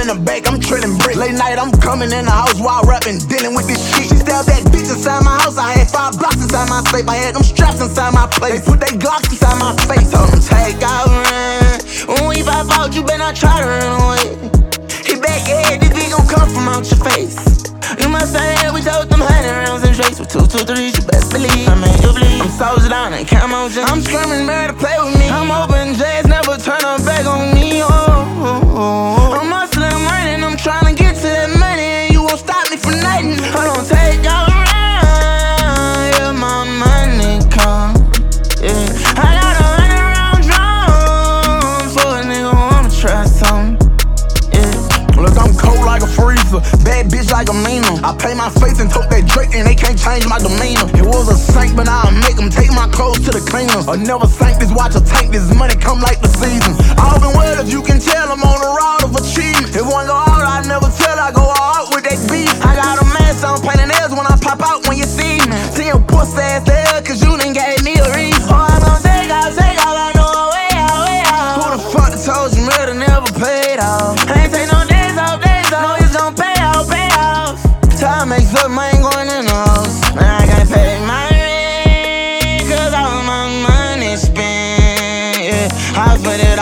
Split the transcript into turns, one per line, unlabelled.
the back, I'm trailing bricks. Late night, I'm coming in the house while rapping, dealing with this shit. She stabbed that bitch inside my house. I had 5 blocks inside my safe. I had them straps inside my place. They put they Glocks inside my face. Told them take out run. When we pop out, you better not try to run away. Hit back your head, this bitch gon' come from out your face. You must say that we told them 100 rounds and straight. With 2, 2, 3, you best believe I made you bleed. I'm soldier down and camo jeans. I'm screaming, better play with me. I'm hoping J's never turn her back on me. I'm hustling, I'm running, I'm trying to get to that money, and you won't stop me for nothing. Hold on, take out run, yeah, my money come. Yeah, I got 100 round drums for a nigga wanna try something. Look, I'm cold like a freezer, bad bitch like a meaner. I pay my face and tote that Drake and they can't change my demeanor. It was a saint, but I'll make them take my clothes to the cleaners. Or never sank this watch or tank, this money come like the season. All been well if you can tell I'm on the road of achievement. If one go out, I never tell, I go all out with that beef. I got a mask on, painting nails when I pop out when you see me. See your pussy ass there, cause you done gave me a reason. Oh, I'm gon' take off, I know a way out. Who the fuck told you murder never paid off? I ain't take no know it's gon' pay off. Time makes up, I ain't going in the house. Man, I can't pay my rent, cause all my money spent. Yeah, I put it